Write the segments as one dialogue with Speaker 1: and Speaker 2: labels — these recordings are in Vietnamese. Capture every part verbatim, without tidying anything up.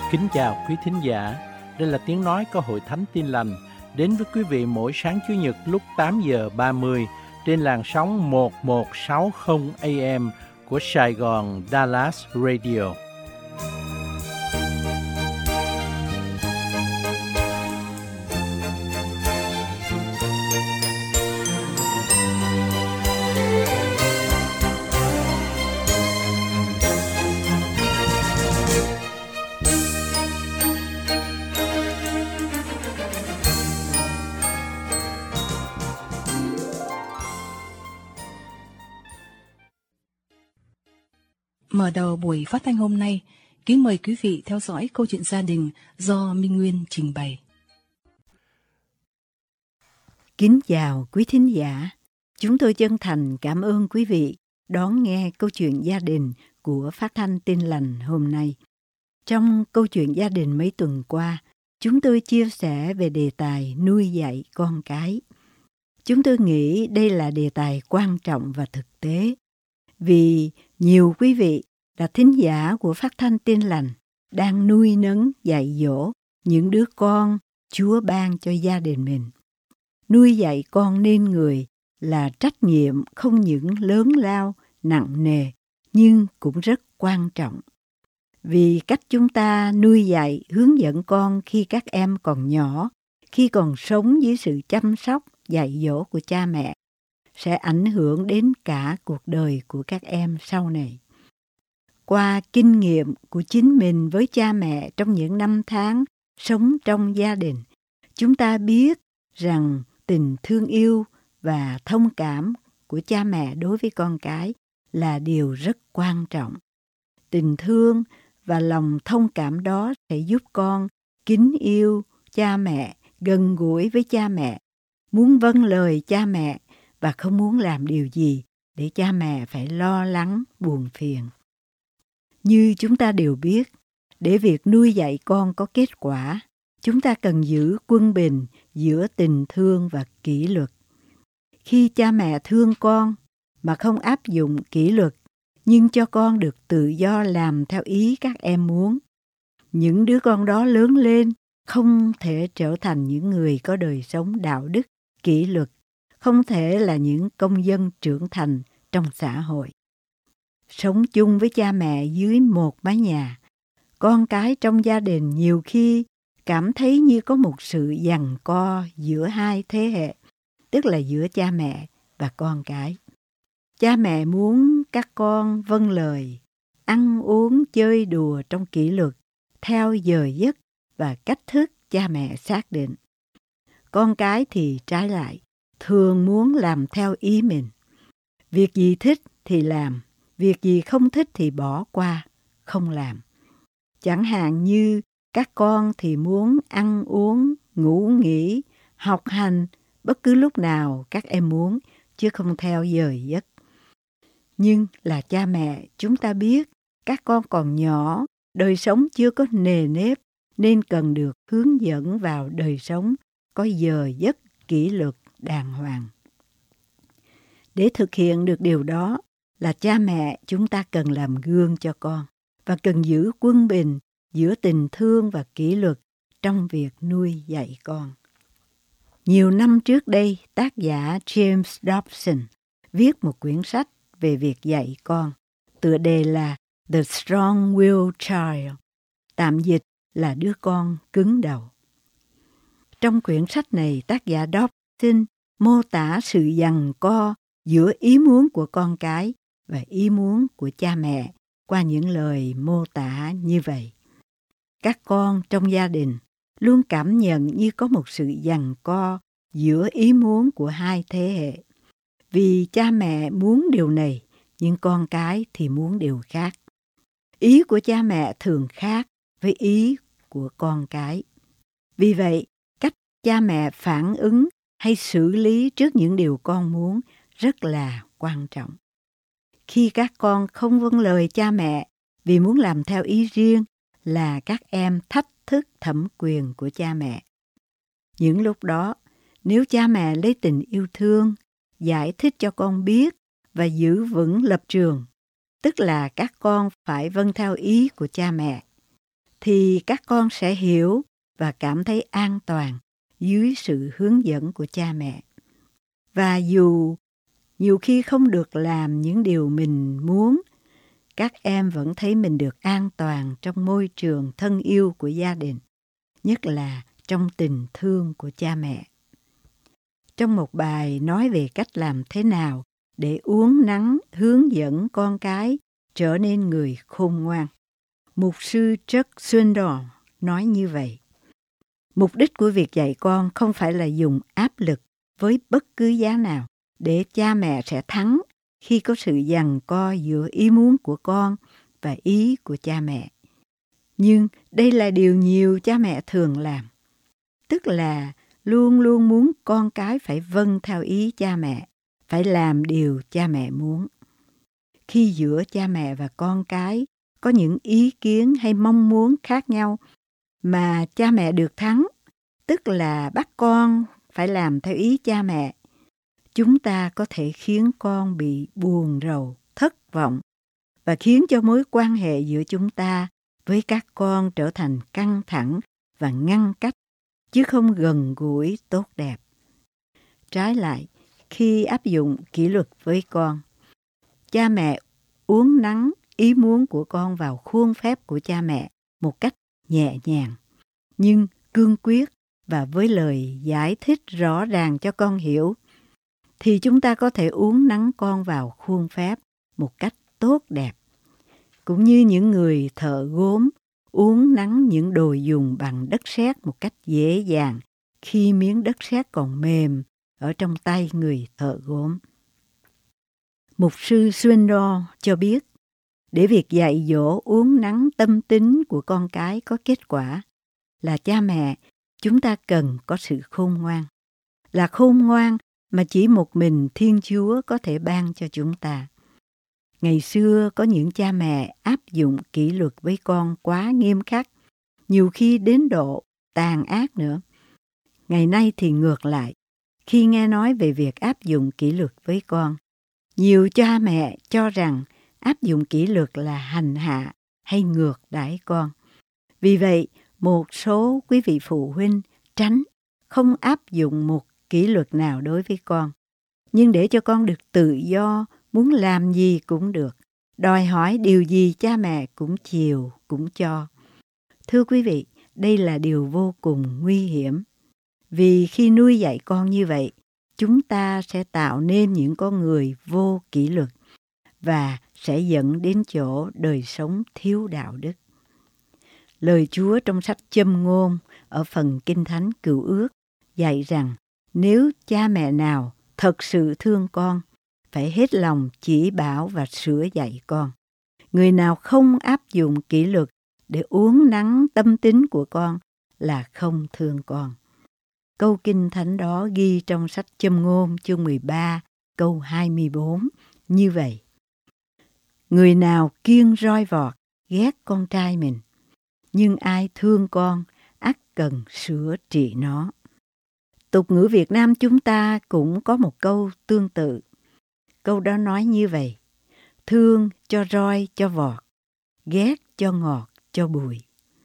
Speaker 1: Kính chào quý thính giả, đây là tiếng nói của Hội Thánh Tin Lành, đến với quý vị mỗi sáng Chủ nhật lúc tám giờ ba mươi trên làn sóng một một sáu không A M của Sài Gòn Dallas Radio.
Speaker 2: Mở đầu buổi phát thanh hôm nay, kính mời quý vị theo dõi câu chuyện gia đình do Minh Nguyên trình bày.
Speaker 3: Kính chào quý thính giả, chúng tôi chân thành cảm ơn quý vị đón nghe câu chuyện gia đình của Phát thanh Tin Lành hôm nay. Trong câu chuyện gia đình mấy tuần qua, chúng tôi chia sẻ về đề tài nuôi dạy con cái. Chúng tôi nghĩ đây là đề tài quan trọng và thực tế, vì nhiều quý vị là thính giả của Phát thanh Tin Lành đang nuôi nấng dạy dỗ những đứa con Chúa ban cho gia đình mình. Nuôi dạy con nên người là trách nhiệm không những lớn lao, nặng nề, nhưng cũng rất quan trọng. Vì cách chúng ta nuôi dạy, hướng dẫn con khi các em còn nhỏ, khi còn sống dưới sự chăm sóc, dạy dỗ của cha mẹ, sẽ ảnh hưởng đến cả cuộc đời của các em sau này. Qua kinh nghiệm của chính mình với cha mẹ trong những năm tháng sống trong gia đình, chúng ta biết rằng tình thương yêu và thông cảm của cha mẹ đối với con cái là điều rất quan trọng. Tình thương và lòng thông cảm đó sẽ giúp con kính yêu cha mẹ, gần gũi với cha mẹ, muốn vâng lời cha mẹ và không muốn làm điều gì để cha mẹ phải lo lắng, buồn phiền. Như chúng ta đều biết, để việc nuôi dạy con có kết quả, chúng ta cần giữ quân bình giữa tình thương và kỷ luật. Khi cha mẹ thương con mà không áp dụng kỷ luật, nhưng cho con được tự do làm theo ý các em muốn, những đứa con đó lớn lên không thể trở thành những người có đời sống đạo đức, kỷ luật, không thể là những công dân trưởng thành trong xã hội. Sống chung với cha mẹ dưới một mái nhà, con cái trong gia đình nhiều khi cảm thấy như có một sự giằng co giữa hai thế hệ, tức là giữa cha mẹ và con cái. Cha mẹ muốn các con vâng lời, ăn uống chơi đùa trong kỷ luật, theo giờ giấc và cách thức cha mẹ xác định. Con cái thì trái lại, thường muốn làm theo ý mình. Việc gì thích thì làm, việc gì không thích thì bỏ qua, không làm. Chẳng hạn như các con thì muốn ăn uống, ngủ nghỉ, học hành bất cứ lúc nào các em muốn, chứ không theo giờ giấc. Nhưng là cha mẹ, chúng ta biết các con còn nhỏ, đời sống chưa có nề nếp, nên cần được hướng dẫn vào đời sống có giờ giấc kỷ luật đàng hoàng. Để thực hiện được điều đó là cha mẹ chúng ta cần làm gương cho con và cần giữ quân bình giữa tình thương và kỷ luật trong việc nuôi dạy con. Nhiều năm trước đây, tác giả James Dobson viết một quyển sách về việc dạy con, tựa đề là The Strong-Willed Child, tạm dịch là đứa con cứng đầu. Trong quyển sách này, tác giả Dobson mô tả sự giằng co giữa ý muốn của con cái và ý muốn của cha mẹ qua những lời mô tả như vậy. Các con trong gia đình luôn cảm nhận như có một sự giằng co giữa ý muốn của hai thế hệ. Vì cha mẹ muốn điều này, nhưng con cái thì muốn điều khác. Ý của cha mẹ thường khác với ý của con cái. Vì vậy, cách cha mẹ phản ứng hay xử lý trước những điều con muốn rất là quan trọng. Khi các con không vâng lời cha mẹ vì muốn làm theo ý riêng là các em thách thức thẩm quyền của cha mẹ. Những lúc đó, nếu cha mẹ lấy tình yêu thương, giải thích cho con biết và giữ vững lập trường, tức là các con phải vâng theo ý của cha mẹ, thì các con sẽ hiểu và cảm thấy an toàn dưới sự hướng dẫn của cha mẹ. Và dù nhiều khi không được làm những điều mình muốn, các em vẫn thấy mình được an toàn trong môi trường thân yêu của gia đình, nhất là trong tình thương của cha mẹ. Trong một bài nói về cách làm thế nào để uốn nắn hướng dẫn con cái trở nên người khôn ngoan, Mục sư Chuck Swindoll nói như vậy. Mục đích của việc dạy con không phải là dùng áp lực với bất cứ giá nào để cha mẹ sẽ thắng khi có sự giằng co giữa ý muốn của con và ý của cha mẹ. Nhưng đây là điều nhiều cha mẹ thường làm, tức là luôn luôn muốn con cái phải vâng theo ý cha mẹ, phải làm điều cha mẹ muốn. Khi giữa cha mẹ và con cái có những ý kiến hay mong muốn khác nhau mà cha mẹ được thắng, tức là bắt con phải làm theo ý cha mẹ, chúng ta có thể khiến con bị buồn rầu, thất vọng và khiến cho mối quan hệ giữa chúng ta với các con trở thành căng thẳng và ngăn cách, chứ không gần gũi tốt đẹp. Trái lại, khi áp dụng kỷ luật với con, cha mẹ uốn nắn ý muốn của con vào khuôn phép của cha mẹ một cách nhẹ nhàng, nhưng cương quyết và với lời giải thích rõ ràng cho con hiểu, thì chúng ta có thể uốn nắn con vào khuôn phép một cách tốt đẹp. Cũng như những người thợ gốm uốn nắn những đồ dùng bằng đất sét một cách dễ dàng khi miếng đất sét còn mềm ở trong tay người thợ gốm. Mục sư Swindoll cho biết, để việc dạy dỗ uốn nắn tâm tính của con cái có kết quả, là cha mẹ chúng ta cần có sự khôn ngoan. Là khôn ngoan mà chỉ một mình Thiên Chúa có thể ban cho chúng ta. Ngày xưa có những cha mẹ áp dụng kỷ luật với con quá nghiêm khắc, nhiều khi đến độ tàn ác nữa. Ngày nay thì ngược lại, khi nghe nói về việc áp dụng kỷ luật với con, nhiều cha mẹ cho rằng áp dụng kỷ luật là hành hạ hay ngược đãi con. Vì vậy, một số quý vị phụ huynh tránh không áp dụng một kỷ luật nào đối với con, nhưng để cho con được tự do, muốn làm gì cũng được, đòi hỏi điều gì cha mẹ cũng chiều, cũng cho. Thưa quý vị, đây là điều vô cùng nguy hiểm, vì khi nuôi dạy con như vậy, chúng ta sẽ tạo nên những con người vô kỷ luật và sẽ dẫn đến chỗ đời sống thiếu đạo đức. Lời Chúa trong sách Châm Ngôn ở phần Kinh Thánh Cựu Ước dạy rằng nếu cha mẹ nào thật sự thương con, phải hết lòng chỉ bảo và sửa dạy con. Người nào không áp dụng kỷ luật để uốn nắn tâm tính của con là không thương con. Câu Kinh Thánh đó ghi trong sách Châm Ngôn chương mười ba câu hai mươi bốn như vậy. Người nào kiêng roi vọt ghét con trai mình, nhưng ai thương con ắt cần sửa trị nó. Tục ngữ Việt Nam chúng ta cũng có một câu tương tự. Câu đó nói như vậy: thương cho roi cho vọt, ghét cho ngọt cho bùi.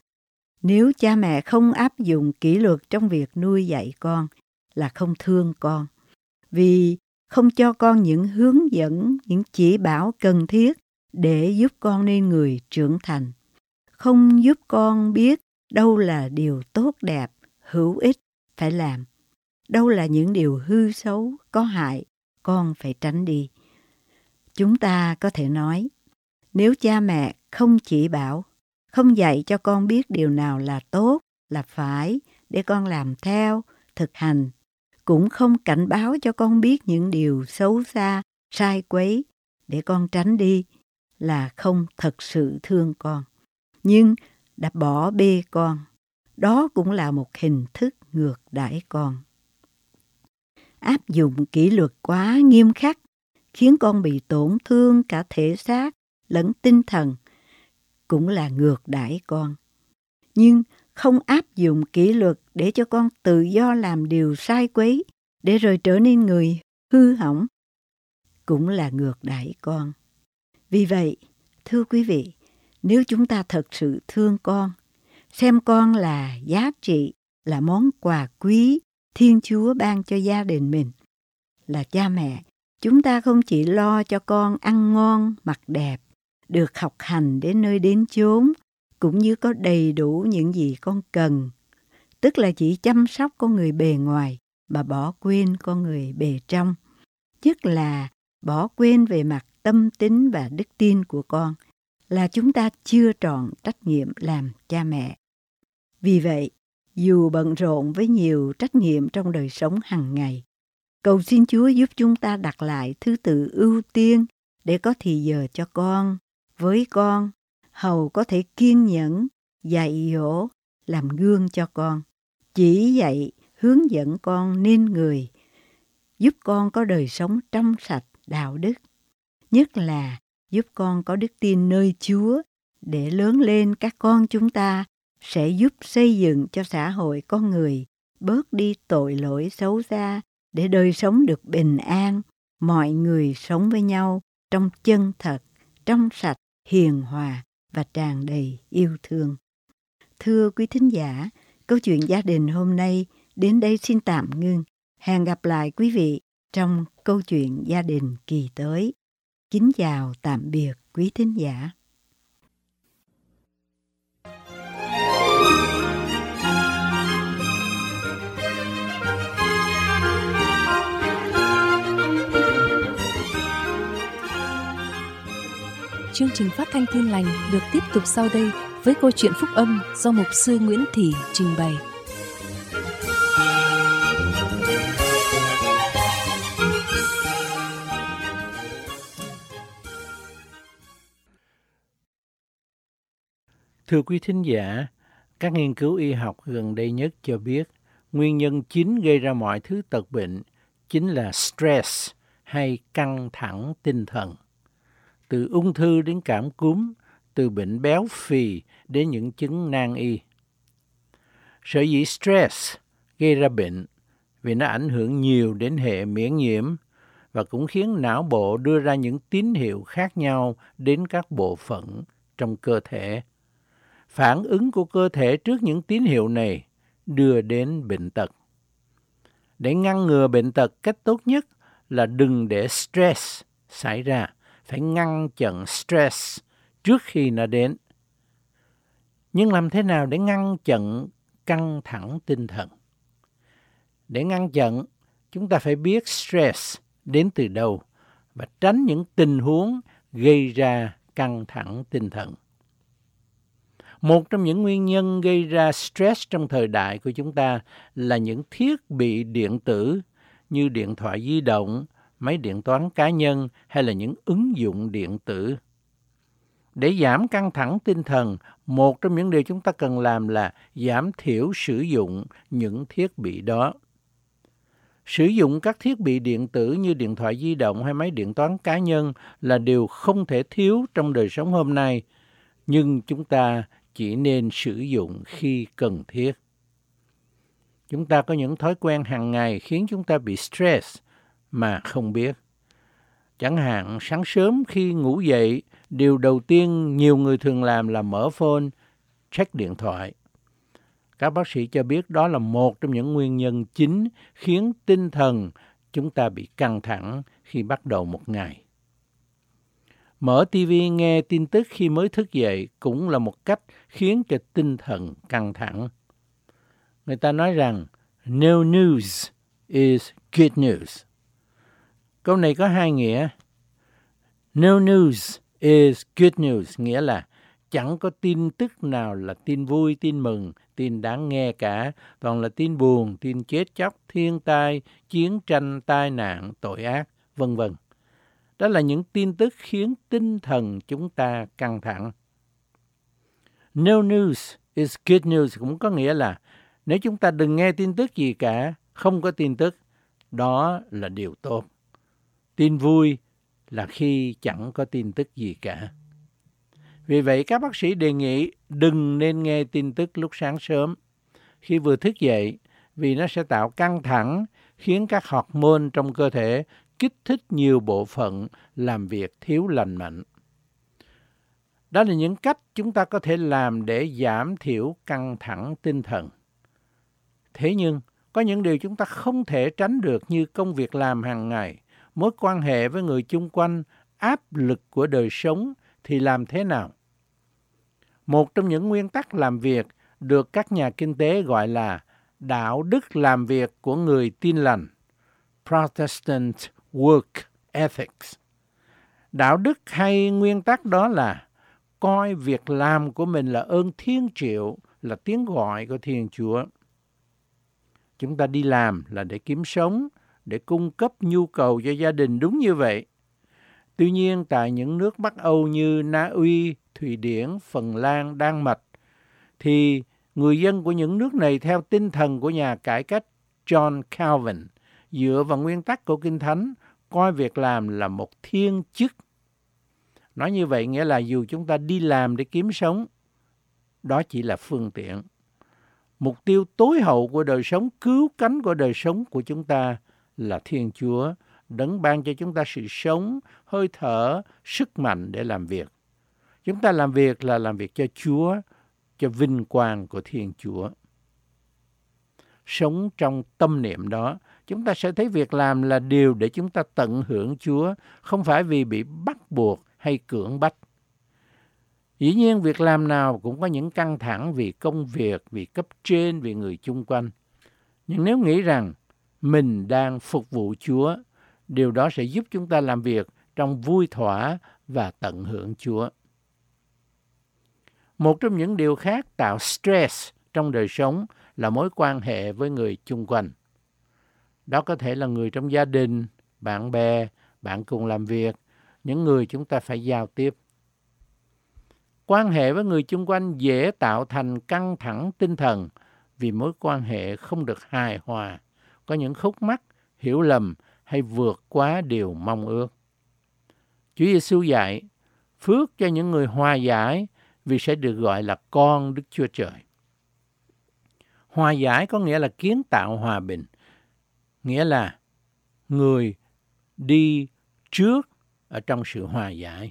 Speaker 3: Nếu cha mẹ không áp dụng kỷ luật trong việc nuôi dạy con là không thương con, vì không cho con những hướng dẫn, những chỉ bảo cần thiết để giúp con nên người trưởng thành, không giúp con biết đâu là điều tốt đẹp, hữu ích phải làm, đâu là những điều hư xấu, có hại, con phải tránh đi. Chúng ta có thể nói, nếu cha mẹ không chỉ bảo, không dạy cho con biết điều nào là tốt, là phải để con làm theo, thực hành, cũng không cảnh báo cho con biết những điều xấu xa, sai quấy để con tránh đi, là không thật sự thương con, nhưng đã bỏ bê con. Đó cũng là một hình thức ngược đãi con. Áp dụng kỷ luật quá nghiêm khắc khiến con bị tổn thương cả thể xác lẫn tinh thần, cũng là ngược đãi con. Nhưng không áp dụng kỷ luật để cho con tự do làm điều sai quấy, để rồi trở nên người hư hỏng, cũng là ngược đãi con. Vì vậy, thưa quý vị, nếu chúng ta thật sự thương con, xem con là giá trị, là món quà quý Thiên Chúa ban cho gia đình mình. Là cha mẹ, chúng ta không chỉ lo cho con ăn ngon, mặc đẹp, được học hành đến nơi đến chốn, cũng như có đầy đủ những gì con cần. Tức là chỉ chăm sóc con người bề ngoài, mà bỏ quên con người bề trong. Nhất là bỏ quên về mặt tâm tính và đức tin của con, là chúng ta chưa trọn trách nhiệm làm cha mẹ. Vì vậy, dù bận rộn với nhiều trách nhiệm trong đời sống hàng ngày, cầu xin Chúa giúp chúng ta đặt lại thứ tự ưu tiên để có thì giờ cho con, với con, hầu có thể kiên nhẫn, dạy dỗ, làm gương cho con, chỉ dạy, hướng dẫn con nên người, giúp con có đời sống trong sạch, đạo đức. Nhất là giúp con có đức tin nơi Chúa, để lớn lên các con chúng ta sẽ giúp xây dựng cho xã hội con người bớt đi tội lỗi xấu xa, để đời sống được bình an, mọi người sống với nhau trong chân thật, trong sạch, hiền hòa và tràn đầy yêu thương. Thưa quý thính giả, câu chuyện gia đình hôm nay đến đây xin tạm ngưng. Hẹn gặp lại quý vị trong câu chuyện gia đình kỳ tới. Kính chào tạm biệt quý thính giả.
Speaker 2: Chương trình phát thanh Tin Lành được tiếp tục sau đây với câu chuyện phúc âm do mục sư Nguyễn Thị trình bày.
Speaker 1: Thưa quý thính giả, các nghiên cứu y học gần đây nhất cho biết nguyên nhân chính gây ra mọi thứ tật bệnh chính là stress hay căng thẳng tinh thần. Từ ung thư đến cảm cúm, từ bệnh béo phì đến những chứng nan y. Sở dĩ stress gây ra bệnh vì nó ảnh hưởng nhiều đến hệ miễn nhiễm và cũng khiến não bộ đưa ra những tín hiệu khác nhau đến các bộ phận trong cơ thể. Phản ứng của cơ thể trước những tín hiệu này đưa đến bệnh tật. Để ngăn ngừa bệnh tật, cách tốt nhất là đừng để stress xảy ra, phải ngăn chặn stress trước khi nó đến. Nhưng làm thế nào để ngăn chặn căng thẳng tinh thần? Để ngăn chặn, chúng ta phải biết stress đến từ đâu và tránh những tình huống gây ra căng thẳng tinh thần. Một trong những nguyên nhân gây ra stress trong thời đại của chúng ta là những thiết bị điện tử như điện thoại di động, máy điện toán cá nhân hay là những ứng dụng điện tử. Để giảm căng thẳng tinh thần, một trong những điều chúng ta cần làm là giảm thiểu sử dụng những thiết bị đó. Sử dụng các thiết bị điện tử như điện thoại di động hay máy điện toán cá nhân là điều không thể thiếu trong đời sống hôm nay, nhưng chúng ta chỉ nên sử dụng khi cần thiết. Chúng ta có những thói quen hàng ngày khiến chúng ta bị stress mà không biết. Chẳng hạn sáng sớm khi ngủ dậy, điều đầu tiên nhiều người thường làm là mở phone, check điện thoại. Các bác sĩ cho biết đó là một trong những nguyên nhân chính khiến tinh thần chúng ta bị căng thẳng khi bắt đầu một ngày. Mở ti vi nghe tin tức khi mới thức dậy cũng là một cách khiến cho tinh thần căng thẳng. Người ta nói rằng, no news is good news. Câu này có hai nghĩa. No news is good news, nghĩa là chẳng có tin tức nào là tin vui, tin mừng, tin đáng nghe cả. Toàn là tin buồn, tin chết chóc, thiên tai, chiến tranh, tai nạn, tội ác, vân vân. Đó là những tin tức khiến tinh thần chúng ta căng thẳng. No news is good news cũng có nghĩa là nếu chúng ta đừng nghe tin tức gì cả, không có tin tức, đó là điều tốt. Tin vui là khi chẳng có tin tức gì cả. Vì vậy các bác sĩ đề nghị đừng nên nghe tin tức lúc sáng sớm khi vừa thức dậy, vì nó sẽ tạo căng thẳng, khiến các hormone trong cơ thể kích thích nhiều bộ phận làm việc thiếu lành mạnh. Đó là những cách chúng ta có thể làm để giảm thiểu căng thẳng tinh thần. Thế nhưng, có những điều chúng ta không thể tránh được như công việc làm hàng ngày, mối quan hệ với người chung quanh, áp lực của đời sống thì làm thế nào? Một trong những nguyên tắc làm việc được các nhà kinh tế gọi là đạo đức làm việc của người Tin lành, Protestant Work Ethics. Đạo đức hay nguyên tắc đó là coi việc làm của mình là ơn thiên triệu, là tiếng gọi của Thiên Chúa. Chúng ta đi làm là để kiếm sống, để cung cấp nhu cầu cho gia đình, đúng như vậy. Tuy nhiên, tại những nước Bắc Âu như Na Uy, Thụy Điển, Phần Lan, Đan Mạch, thì người dân của những nước này theo tinh thần của nhà cải cách John Calvin, dựa vào nguyên tắc của Kinh Thánh, coi việc làm là một thiên chức. Nói như vậy nghĩa là dù chúng ta đi làm để kiếm sống, đó chỉ là phương tiện. Mục tiêu tối hậu của đời sống, cứu cánh của đời sống của chúng ta là Thiên Chúa, đấng ban cho chúng ta sự sống, hơi thở, sức mạnh để làm việc. Chúng ta làm việc là làm việc cho Chúa, cho vinh quang của Thiên Chúa. Sống trong tâm niệm đó, chúng ta sẽ thấy việc làm là điều để chúng ta tận hưởng Chúa, không phải vì bị bắt buộc hay cưỡng bách. Dĩ nhiên, việc làm nào cũng có những căng thẳng vì công việc, vì cấp trên, vì người chung quanh. Nhưng nếu nghĩ rằng mình đang phục vụ Chúa, điều đó sẽ giúp chúng ta làm việc trong vui thỏa và tận hưởng Chúa. Một trong những điều khác tạo stress trong đời sống là mối quan hệ với người chung quanh. Đó có thể là người trong gia đình, bạn bè, bạn cùng làm việc, những người chúng ta phải giao tiếp. Quan hệ với người chung quanh dễ tạo thành căng thẳng tinh thần vì mối quan hệ không được hài hòa, có những khúc mắc, hiểu lầm hay vượt quá điều mong ước. Chúa Giêsu dạy, phước cho những người hòa giải vì sẽ được gọi là con Đức Chúa Trời. Hòa giải có nghĩa là kiến tạo hòa bình, nghĩa là người đi trước ở trong sự hòa giải.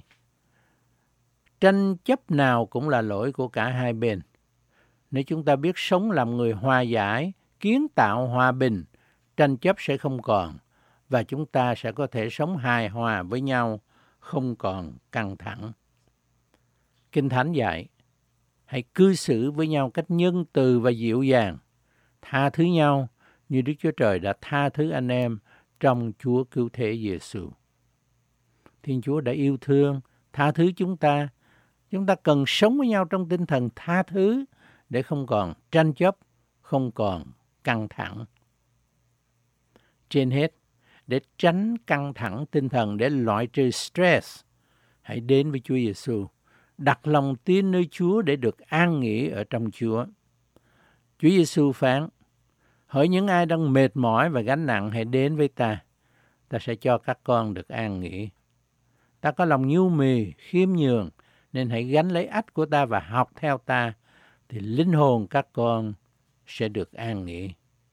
Speaker 1: Tranh chấp nào cũng là lỗi của cả hai bên. Nếu chúng ta biết sống làm người hòa giải, kiến tạo hòa bình, tranh chấp sẽ không còn và chúng ta sẽ có thể sống hài hòa với nhau, không còn căng thẳng. Kinh Thánh dạy, hãy cư xử với nhau cách nhân từ và dịu dàng, tha thứ nhau như Đức Chúa Trời đã tha thứ anh em trong Chúa Cứu Thế Giêsu. Thiên Chúa đã yêu thương, tha thứ chúng ta. Chúng ta cần sống với nhau trong tinh thần tha thứ để không còn tranh chấp, không còn căng thẳng. Trên hết, để tránh căng thẳng tinh thần, để loại trừ stress, hãy đến với Chúa Giêsu, đặt lòng tin nơi Chúa để được an nghỉ ở trong Chúa. Chúa Giêsu phán, hỡi những ai đang mệt mỏi và gánh nặng hãy đến với ta, ta sẽ cho các con được an nghỉ. Ta có lòng nhu mì, khiêm nhường, nên hãy gánh lấy ách của ta và học theo ta, thì linh hồn các con sẽ được an nghỉ.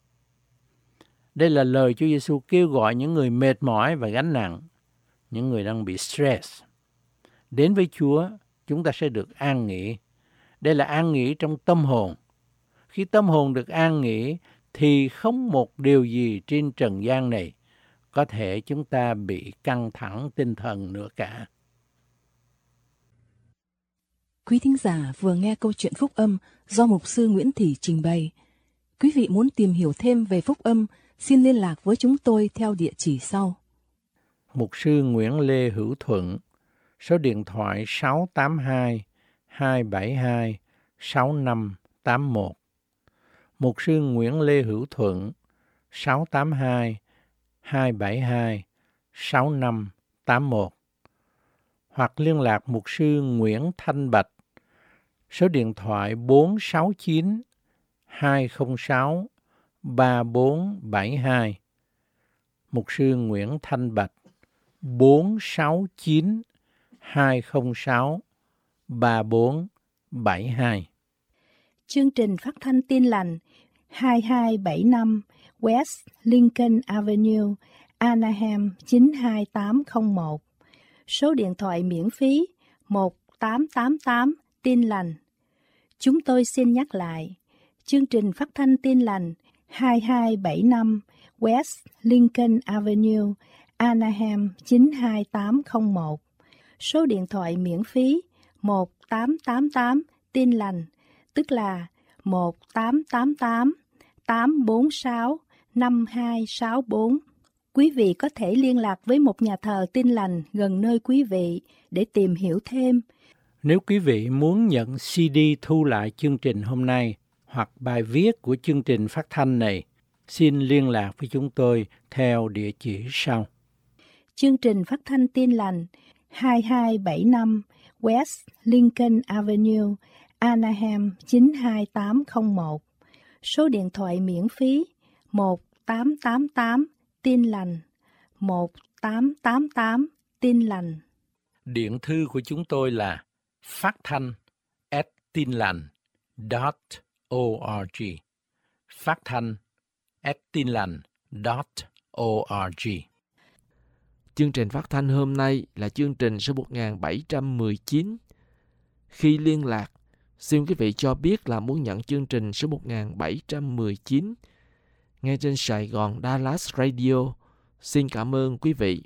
Speaker 1: Đây là lời Chúa Giêsu kêu gọi những người mệt mỏi và gánh nặng, những người đang bị stress. Đến với Chúa, chúng ta sẽ được an nghỉ. Đây là an nghỉ trong tâm hồn. Khi tâm hồn được an nghỉ, thì không một điều gì trên trần gian này có thể chúng ta bị căng thẳng tinh thần nữa cả.
Speaker 2: Quý thính giả vừa nghe câu chuyện phúc âm do Mục sư Nguyễn Thị trình bày. Quý vị muốn tìm hiểu thêm về phúc âm, xin liên lạc với chúng tôi theo địa chỉ sau.
Speaker 1: Mục sư Nguyễn Lê Hữu Thuận, số điện thoại sáu tám hai, hai bảy hai, sáu năm tám một. Mục sư Nguyễn Lê Hữu Thuận, sáu tám hai, hai bảy hai, sáu năm tám một. Hoặc liên lạc mục sư Nguyễn Thanh Bạch, số điện thoại bốn sáu chín, hai không sáu, ba bốn bảy hai. Mục sư Nguyễn Thanh Bạch, bốn sáu chín, hai không sáu, ba bốn bảy hai.
Speaker 4: Chương trình phát thanh Tin lành hai hai bảy năm West Lincoln Avenue, Anaheim chín hai tám không một. Số điện thoại miễn phí một tám tám tám Tin Lành. Chúng tôi xin nhắc lại, chương trình phát thanh Tin Lành hai hai bảy năm West Lincoln Avenue, Anaheim chín hai tám không một. Số điện thoại miễn phí một tám tám tám Tin Lành, tức là một tám tám tám tám bốn sáu năm hai sáu bốn. Quý vị có thể liên lạc với một nhà thờ Tin Lành gần nơi quý vị để tìm hiểu thêm.
Speaker 1: Nếu quý vị muốn nhận xê đê thu lại chương trình hôm nay hoặc bài viết của chương trình phát thanh này, xin liên lạc với chúng tôi theo địa chỉ sau.
Speaker 4: Chương trình phát thanh Tin Lành hai hai bảy năm West Lincoln Avenue, Anaheim chín hai tám không một. Số điện thoại miễn phí một tám tám tám Tin Lành, một tám tám tám Tin Lành.
Speaker 1: Điện thư của chúng tôi là phát thanh at tinlành chấm org. Phát thanh at tinlành chấm org.
Speaker 5: Chương trình phát thanh hôm nay là chương trình số một nghìn bảy trăm mười chín. Khi liên lạc, xin quý vị cho biết là muốn nhận chương trình số một nghìn bảy trăm mười chín nghe trên Sài Gòn Dallas Radio. Xin cảm ơn quý vị.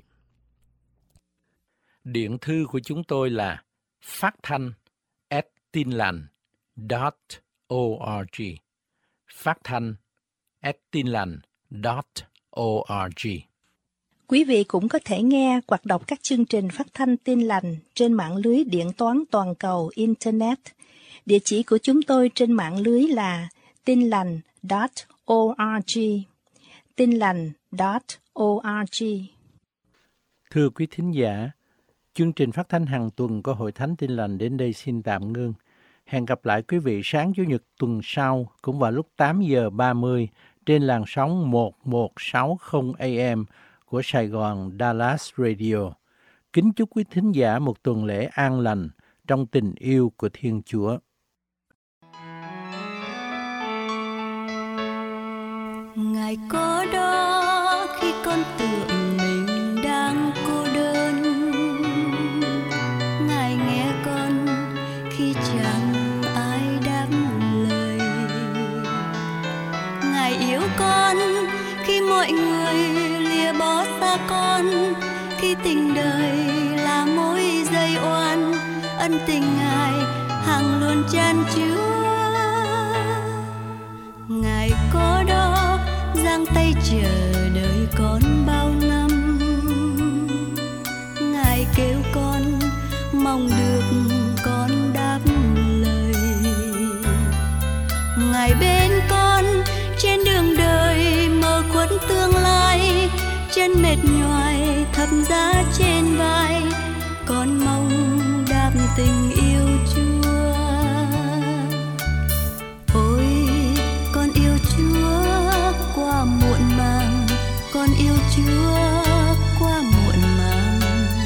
Speaker 1: Điện thư của chúng tôi là phát thanh at tinlành chấm org. Phát thanh at tinlành chấm org.
Speaker 4: Quý vị cũng có thể nghe hoặc đọc các chương trình phát thanh Tin Lành trên mạng lưới điện toán toàn cầu Internet. Địa chỉ của chúng tôi trên mạng lưới là tinlành chấm org. tinlành chấm org.
Speaker 1: Thưa quý thính giả, chương trình phát thanh hàng tuần của Hội Thánh Tin Lành đến đây xin tạm ngưng. Hẹn gặp lại quý vị sáng Chủ nhật tuần sau cũng vào lúc tám giờ ba mươi trên làn sóng một một sáu không A M của Sài Gòn Dallas Radio. Kính chúc quý thính giả một tuần lễ an lành trong tình yêu của Thiên Chúa.
Speaker 6: Ngài có đó khi con tưởng mình đang cô đơn, Ngài nghe con khi chẳng ai đáp lời, Ngài yêu con khi mọi người lìa bỏ xa con, khi tình đời là mối dây oan, ân tình Ngài hằng luôn chan chứa. Ngài có đó giang tay chờ đợi con bao năm, Ngài kêu con mong được con đáp lời, Ngài bên con trên đường đời mơ khuất tương lai, chân mệt nhoài thập giá trên vai, con mong đáp tình yêu Chúa. Ôi con yêu Chúa qua muộn màng, con yêu Chúa qua muộn màng.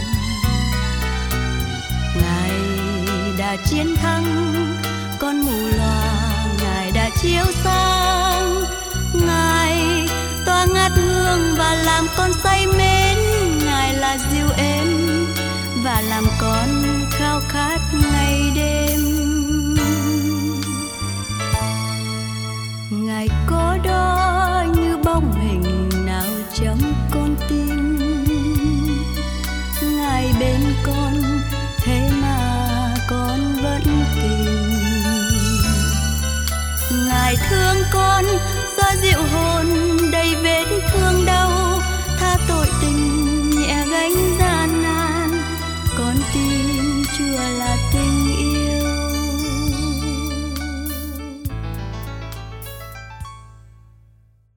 Speaker 6: Ngài đã chiến thắng con mù loà, Ngài đã chiếu sáng, Ngài tỏa ngát hương và làm con say mến, Ngài là dịu êm và làm con khao khát ngày đêm. Ngài có đó như bóng hình nào trong con tim, Ngài bên con thế mà con vẫn tìm. Ngài thương con xoa dịu hồn